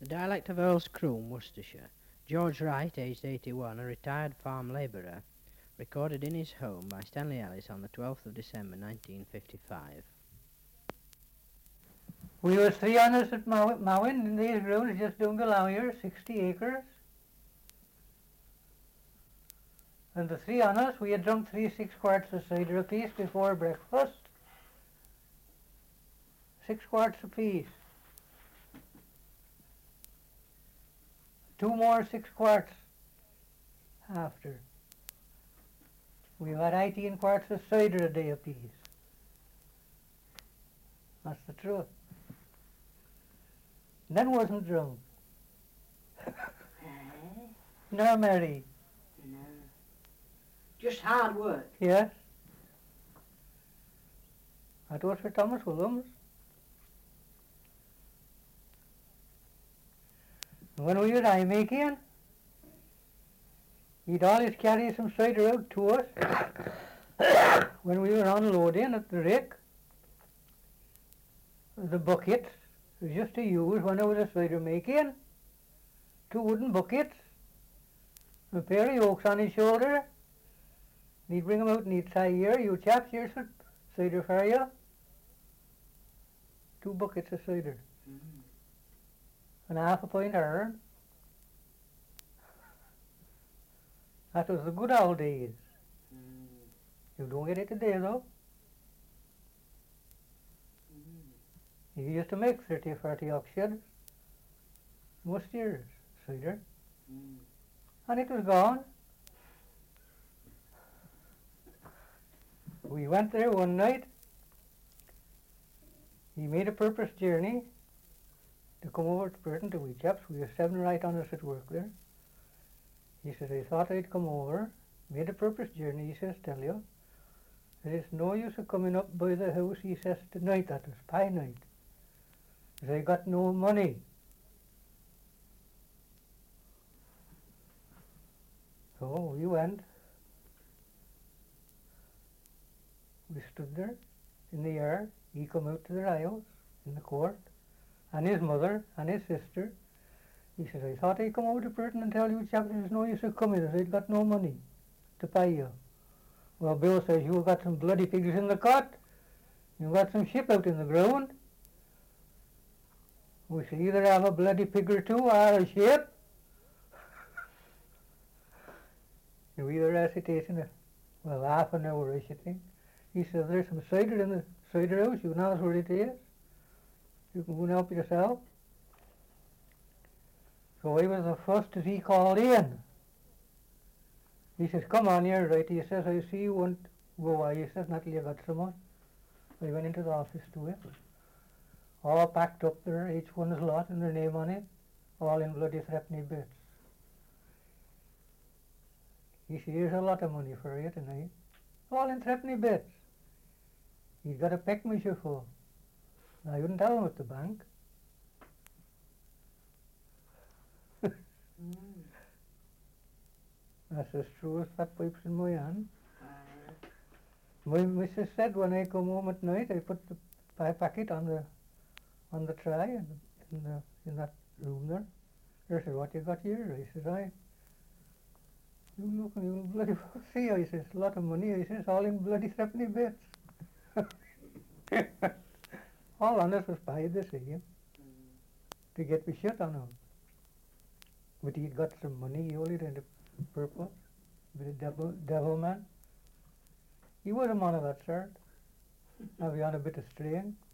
The dialect of Earl's Croom, Worcestershire. George Wright, aged 81, a retired farm labourer, recorded in his home by Stanley Ellis on the 12th of December 1955. We was 3 on us at Mowin in these grounds just down below here, 60 acres. And the 3 on us, we had drunk 3 6-quarts of cider apiece before breakfast. 6 quarts apiece. 2 more 6 quarts after. We had 18 quarts of cider a day apiece. That's the truth. Then wasn't drunk. No, Mary. No. Just hard work. Yes. That was for Thomas Williams. When we were eye making, he'd always carry some cider out to us when we were unloading at the rick. The buckets was just to use when there was a cider making. 2 wooden buckets, a pair of yokes on his shoulder. He'd bring them out and he'd say, "Here, you chaps, here's some cider for you." 2 buckets of cider. And half a pint of iron. That was the good old days. You don't get it today though. You used to make 30 or 40 oxyds most years, cider. And it was gone. We went there one night. He made a purpose journey to come over to Burton to we chaps. We were 7 right on us at work there. He said, "I thought I'd come over." Made a purpose journey, he says, "Tell you. There's no use of coming up by the house," he says, "tonight, that was pie night. 'Cause I got no money." So we went. We stood there in the yard. He come out to the aisles in the court, and his mother and his sister. He says, "I thought I'd come over to Burton and tell you chaps there's no use of coming, that I'd got no money to pay you." Well, Bill says, "You've got some bloody pigs in the cot. You've got some sheep out in the ground. We should either have a bloody pig or 2 or a sheep." We were hesitating, well, half an hour, I should think. He says, "There's some cider in the cider house. You know where it is. You can go and help yourself." So I was the first that he called in. He says, "Come on here, right?" He says, "I see you won't go." He says, "Not till you got some on." I went into the office to it. All packed up there, each one's lot and their name on it, all in bloody threepenny bits. He said, "Here's a lot of money for you tonight." All in threepenny bits. He'd got a peck measure full. I wouldn't tell him at the bank. That's as true as fat pipes in my hand. My missus said when I come home at night, I put the pie packet on the tray in that room there. She said, "What you got here?" I said, "You look, you bloody well see." I says, "A lot of money." I says, "All in bloody threepenny bits." All on us was paid the same to get me shut on him. But he'd got some money, he only had a purpose, but a devil man. He was a man of that sort. Now he on a bit of string.